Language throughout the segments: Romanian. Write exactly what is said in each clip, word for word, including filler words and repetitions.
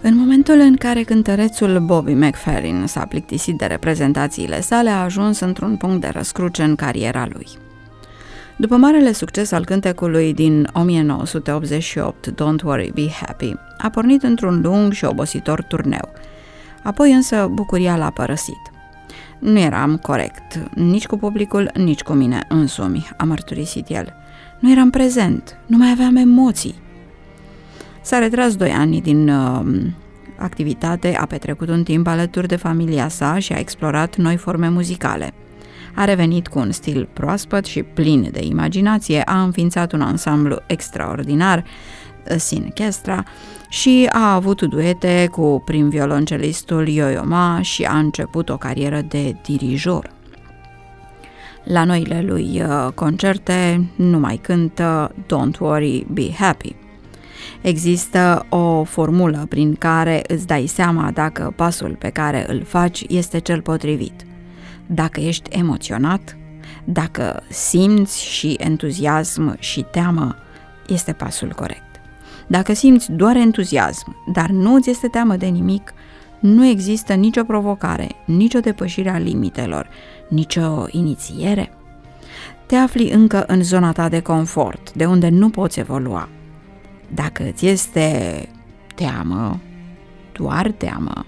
În momentul în care cântărețul Bobby McFerrin s-a plictisit de reprezentațiile sale, a ajuns într-un punct de răscruce în cariera lui. După marele succes al cântecului din o mie nouă sute optzeci și opt, Don't Worry, Be Happy, a pornit într-un lung și obositor turneu. Apoi însă bucuria l-a părăsit. Nu eram corect, nici cu publicul, nici cu mine însumi, a mărturisit el. Nu eram prezent, nu mai aveam emoții. S-a retras doi ani din uh, activitate, a petrecut un timp alături de familia sa și a explorat noi forme muzicale. A revenit cu un stil proaspăt și plin de imaginație, a înființat un ansamblu extraordinar, Sincestra, și a avut duete cu prim violoncelistul Yo-Yo Ma și a început o carieră de dirijor. La noile lui concerte nu mai cântă Don't Worry, Be Happy. Există o formulă prin care îți dai seama dacă pasul pe care îl faci este cel potrivit. Dacă ești emoționat, dacă simți și entuziasm și teamă, este pasul corect. Dacă simți doar entuziasm, dar nu îți este teamă de nimic, nu există nicio provocare, nicio depășire a limitelor, nicio inițiere. Te afli încă în zona ta de confort, de unde nu poți evolua. Dacă îți este teamă, doar teamă,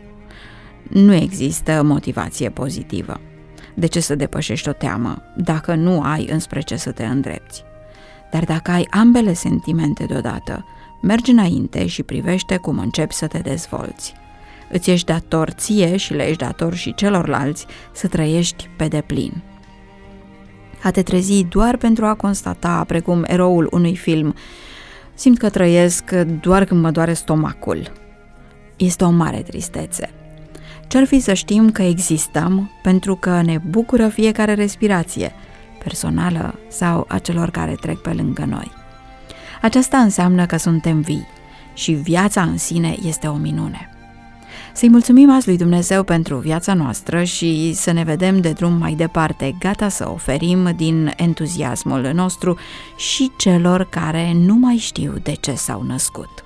nu există motivație pozitivă. De ce să depășești o teamă dacă nu ai înspre ce să te îndrepți? Dar dacă ai ambele sentimente deodată, mergi înainte și privește cum începi să te dezvolți. Îți ești dator ție și le ești dator și celorlalți să trăiești pe deplin. A te trezi doar pentru a constata, precum eroul unui film, simt că trăiesc doar când mă doare stomacul. Este o mare tristețe. Ce-ar fi să știm că existăm pentru că ne bucură fiecare respirație, personală sau a celor care trec pe lângă noi. Aceasta înseamnă că suntem vii și viața în sine este o minune. Să-i mulțumim azi lui Dumnezeu pentru viața noastră și să ne vedem de drum mai departe, gata să oferim din entuziasmul nostru și celor care nu mai știu de ce s-au născut.